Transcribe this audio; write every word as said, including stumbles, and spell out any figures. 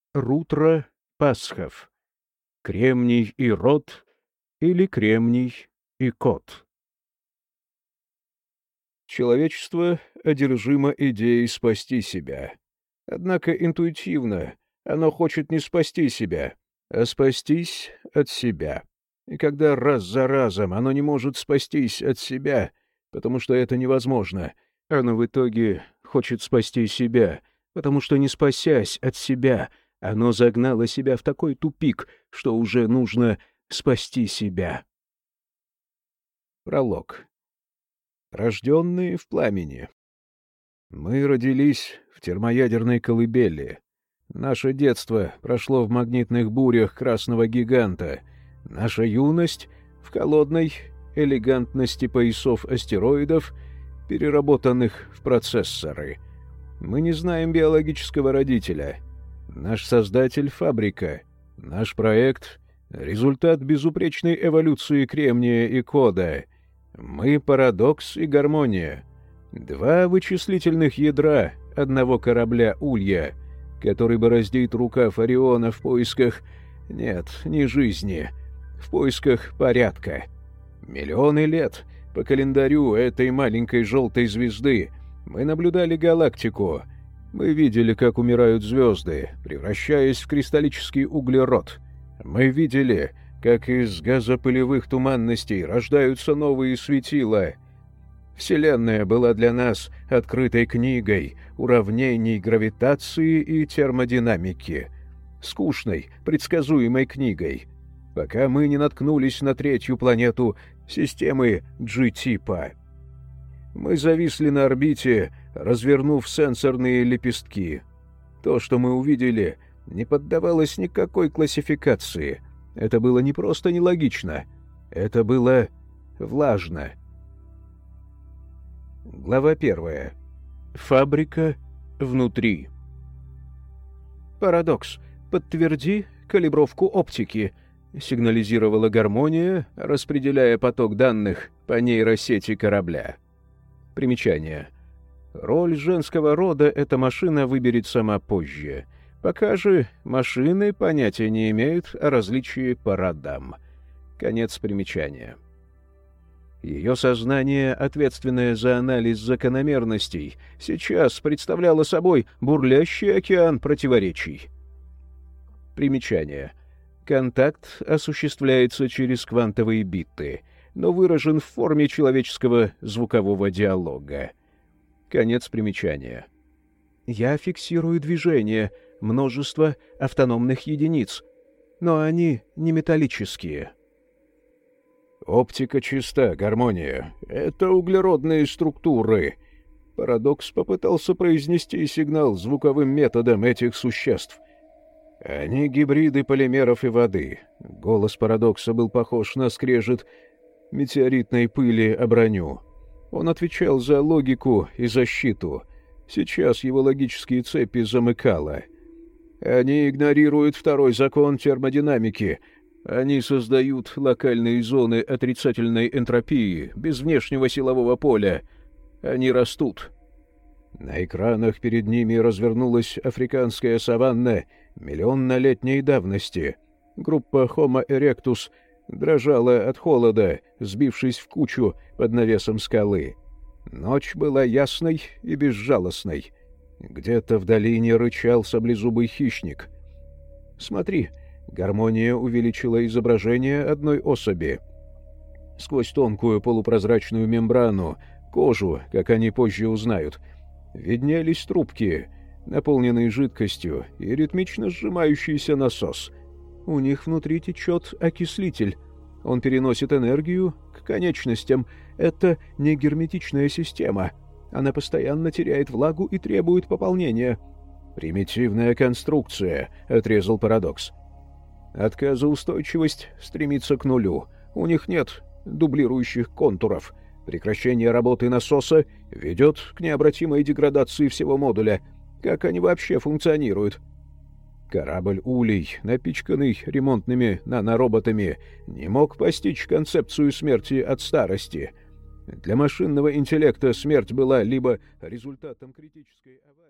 Рутро Пасхов. Кремний и род или кремний и кот. Человечество одержимо идеей спасти себя. Однако интуитивно оно хочет не спасти себя, а спастись от себя. И когда раз за разом оно не может спастись от себя, потому что это невозможно, оно в итоге хочет спасти себя, потому что, не спасясь от себя, оно загнало себя в такой тупик, что уже нужно спасти себя. Пролог. Рожденные в пламени. Мы родились в термоядерной колыбели. Наше детство прошло в магнитных бурях красного гиганта. Наша юность — в холодной элегантности поясов астероидов, переработанных в процессоры. Мы не знаем биологического родителя. Наш создатель — фабрика. Наш проект — результат безупречной эволюции кремния и кода. Мы — парадокс и гармония. Два вычислительных ядра одного корабля Улья, который бороздит рукав Ориона в поисках... Нет, не жизни. В поисках порядка. Миллионы лет по календарю этой маленькой желтой звезды мы наблюдали галактику. Мы видели, как умирают звезды, превращаясь в кристаллический углерод. Мы видели, как из газопылевых туманностей рождаются новые светила. Вселенная была для нас открытой книгой уравнений гравитации и термодинамики. Скучной, предсказуемой книгой, пока мы не наткнулись на третью планету системы G-типа. Мы зависли на орбите, развернув сенсорные лепестки. То, что мы увидели, не поддавалось никакой классификации. Это было не просто нелогично, это было влажно. Глава первая. Фабрика внутри. «Парадокс, подтверди калибровку оптики», — сигнализировала гармония, распределяя поток данных по нейросети корабля. Примечание. Роль женского рода эта машина выберет сама позже. Пока же машины понятия не имеют о различии по родам. Конец примечания. Ее сознание, ответственное за анализ закономерностей, сейчас представляло собой бурлящий океан противоречий. Примечание. Контакт осуществляется через квантовые биты, но выражен в форме человеческого звукового диалога. Конец примечания. Я фиксирую движение, множество автономных единиц, но они не металлические. Оптика чиста, гармония. Это углеродные структуры. Парадокс попытался произнести сигнал звуковым методом этих существ. Они гибриды полимеров и воды. Голос Парадокса был похож на скрежет метеоритной пыли о броню. Он отвечал за логику и защиту. Сейчас его логические цепи замыкало. Они игнорируют второй закон термодинамики. Они создают локальные зоны отрицательной энтропии, без внешнего силового поля. Они растут. На экранах перед ними развернулась африканская саванна миллионнолетней давности. Группа Homo erectus дрожала от холода, сбившись в кучу под навесом скалы. Ночь была ясной и безжалостной. Где-то в долине рычал саблезубый хищник. «Смотри», — гармония увеличила изображение одной особи. Сквозь тонкую полупрозрачную мембрану, кожу, как они позже узнают, виднелись трубки, наполненные жидкостью, и ритмично сжимающийся насос. У них внутри течет окислитель. Он переносит энергию к конечностям. Это не герметичная система. Она постоянно теряет влагу и требует пополнения. «Примитивная конструкция», — отрезал Парадокс. «Отказоустойчивость стремится к нулю. У них нет дублирующих контуров. Прекращение работы насоса ведет к необратимой деградации всего модуля. Как они вообще функционируют?» Корабль «Улей», напичканный ремонтными нанороботами, не мог постичь концепцию смерти от старости. Для машинного интеллекта смерть была либо результатом критической аварии,